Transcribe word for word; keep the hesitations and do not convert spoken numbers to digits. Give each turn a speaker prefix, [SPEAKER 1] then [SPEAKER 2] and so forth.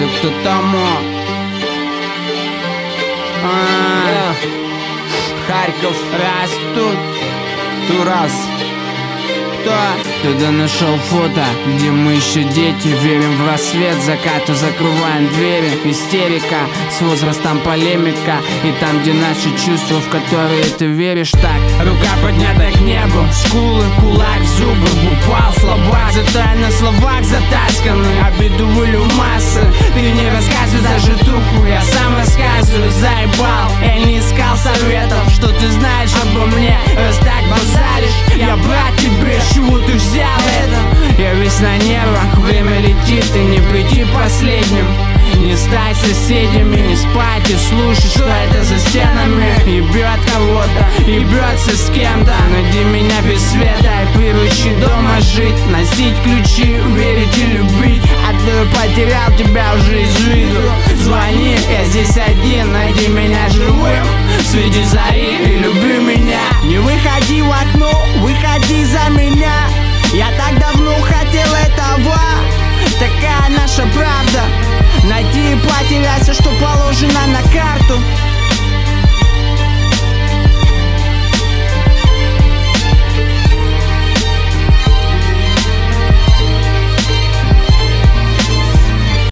[SPEAKER 1] Да кто там? А, Харьков, раз тут, Турас. Кто? Туда нашел фото, где мы еще дети. Верим в рассвет, закату закрываем двери. Истерика, с возрастом полемика. И там, где наши чувства, в которые ты веришь так. Рука поднята к небу, скулы, кулак в зубы. Упал слабак, зато я на словах затасканный. Обиду вылю в массы. Ты не рассказывай за житуху, я сам рассказываю. Заебал, я не искал советов. Что ты знаешь обо мне, раз так базаришь. Я брат тебе, чего ты взял это? Я весь на нервах, время летит, и не прийти последним. Не стать соседями, не спать и слушать, что это за стенами. Ебет кого-то, ебется с кем-то. Найди меня без света и приручи дома жить. Носить ключи, верить и любить. А ты потерял тебя уже из виду. Звони, я здесь один, найди меня живым среди зари и люби меня. Не выходи в окно, выходи за меня. Я так давно хотел этого. Такая наша правда. Найти и потерять все, что положено на карту.